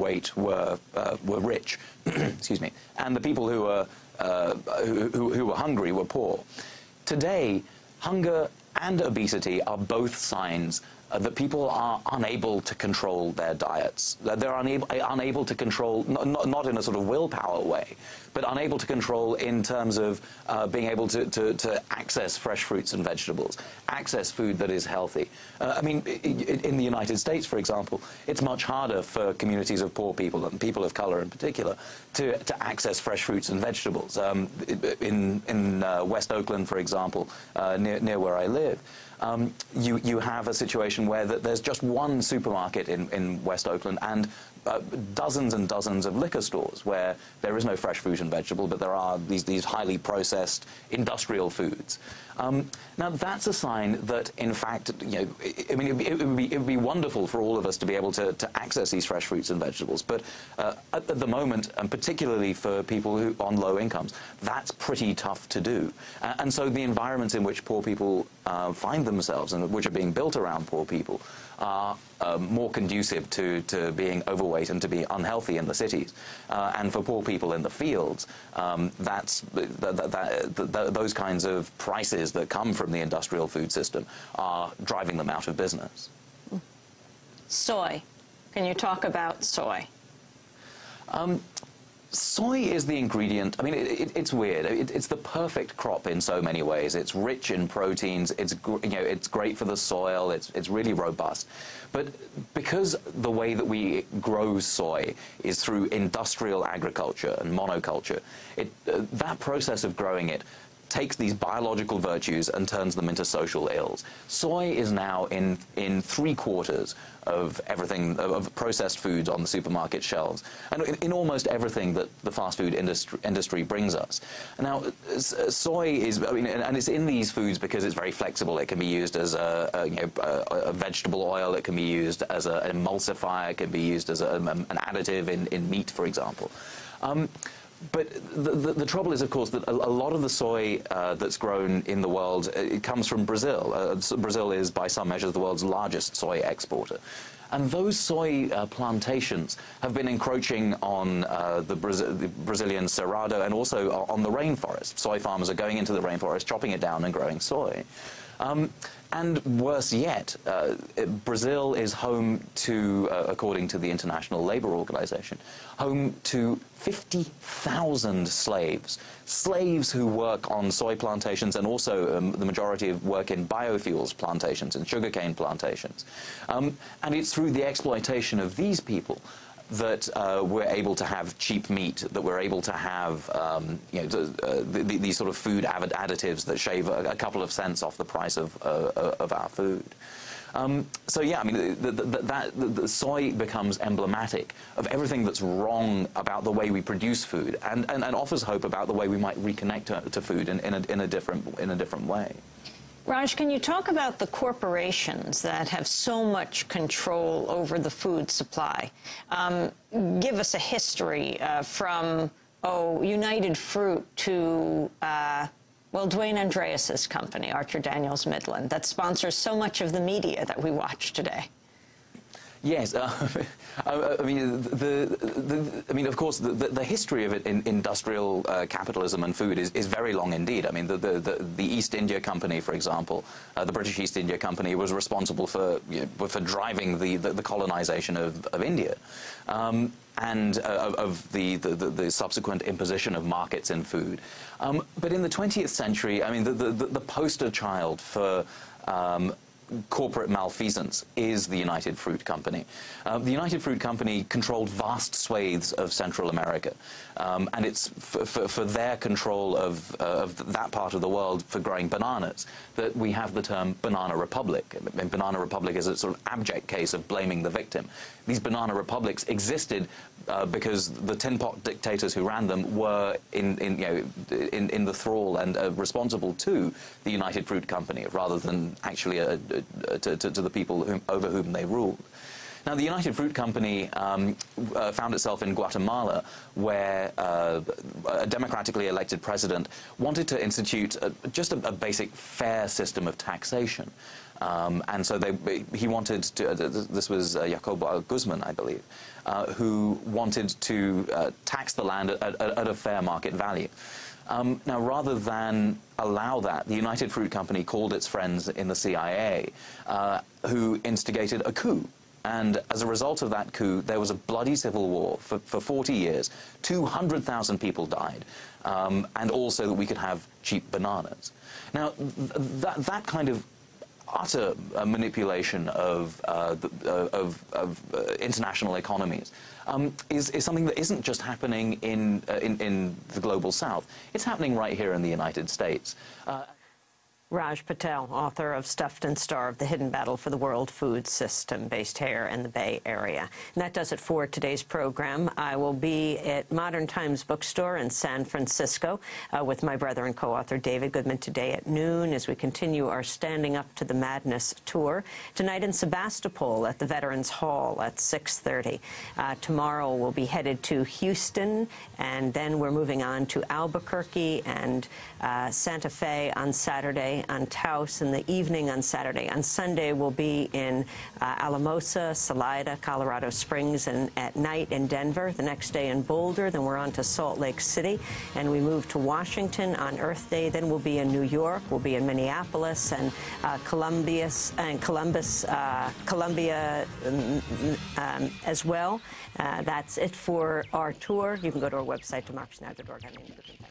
overweight were rich, excuse me, and the people who were hungry were poor. Today, hunger and obesity are both signs that people are unable to control their diets. They're unable to control, not in a sort of willpower way, but unable to control in terms of being able to access fresh fruits and vegetables, access food that is healthy. I mean, in the United States, for example, it's much harder for communities of poor people, and people of color in particular, to access fresh fruits and vegetables. In West Oakland, for example, near where I live, you have a situation where there's just one supermarket in West Oakland and dozens and dozens of liquor stores where there is no fresh fruit and vegetable, but there are these highly processed industrial foods. Now that's a sign that, in fact, I mean, it would be wonderful for all of us to be able to access these fresh fruits and vegetables, but at the moment, and particularly for people who on low incomes, that's pretty tough to do. And so the environments in which poor people find themselves and which are being built around poor people are more conducive to being overweight and to be unhealthy in the cities. And for poor people in the fields, those kinds of prices that come from the industrial food system are driving them out of business. Soy. Can you talk about soy? Soy is the ingredient. I mean, it's weird. It's the perfect crop in so many ways. It's rich in proteins. It's great for the soil. It's really robust. But because the way that we grow soy is through industrial agriculture and monoculture, that process of growing it takes these biological virtues and turns them into social ills. Soy is now in 3/4 of everything, of processed foods on the supermarket shelves, and in almost everything that the fast food industry brings us. Now, soy is, I mean, and it's in these foods because it's very flexible. It can be used as a vegetable oil. It can be used as an emulsifier. It can be used as an additive in meat, for example. But the trouble is, of course, that a lot of the soy that's grown in the world, it comes from Brazil. Brazil is, by some measures, the world's largest soy exporter. And those soy plantations have been encroaching on the Brazilian Cerrado and also on the rainforest. Soy farmers are going into the rainforest, chopping it down and growing soy. And worse yet, Brazil is home to, according to the International Labour Organization, home to 50,000 slaves who work on soy plantations, and also the majority of work in biofuels plantations and sugarcane plantations. And it's through the exploitation of these people that we're able to have cheap meat, that we're able to have these sort of food additives that shave a couple of cents off the price of our food. So yeah, I mean, the soy becomes emblematic of everything that's wrong about the way we produce food, and offers hope about the way we might reconnect to food in a different way. Raj, can you talk about the corporations that have so much control over the food supply? Give us a history from, United Fruit to, well, Dwayne Andreas's company, Archer Daniels Midland, that sponsors so much of the media that we watch today. Yes, I mean, of course, the history of it in industrial capitalism and food is very long indeed. I mean, the East India Company, for example, the British East India Company was responsible for driving the colonization of India, and of the subsequent imposition of markets in food. But in the 20th century, I mean, the poster child for corporate malfeasance is the United Fruit Company. The United Fruit Company controlled vast swathes of Central America, and it's for their control of that part of the world for growing bananas that we have the term Banana Republic. And Banana Republic is a sort of abject case of blaming the victim. These banana republics existed because the tin pot dictators who ran them were in the thrall and responsible to the United Fruit Company, rather than actually to the people over whom they ruled. Now, the United Fruit Company found itself in Guatemala, where a democratically elected president wanted to institute just a basic fair system of taxation. And so he wanted to, this was Jacobo Guzman, I believe, who wanted to tax the land at a fair market value. Now, rather than allow that, the United Fruit Company called its friends in the CIA, who instigated a coup. And as a result of that coup, there was a bloody civil war for 40 years. 200,000 people died, and also that we could have cheap bananas. Now, that kind of utter manipulation of international economies is something that isn't just happening in the global South. It's happening right here in the United States. Raj Patel, author of Stuffed and Starved, The Hidden Battle for the World Food System, based here in the Bay Area. And that does it for today's program. I will be at Modern Times Bookstore in San Francisco with my brother and co-author David Goodman today at noon as we continue our Standing Up to the Madness tour. Tonight in Sebastopol at the Veterans Hall at 6:30. Tomorrow we'll be headed to Houston, and then we're moving on to Albuquerque and Santa Fe on Saturday, on Taos in the evening on Saturday. On Sunday, we'll be in Alamosa, Salida, Colorado Springs, and at night in Denver. The next day in Boulder. Then we're on to Salt Lake City, and we move to Washington on Earth Day. Then we'll be in New York. We'll be in Minneapolis and Columbia as well. That's it for our tour. You can go to our website, democracynow.org.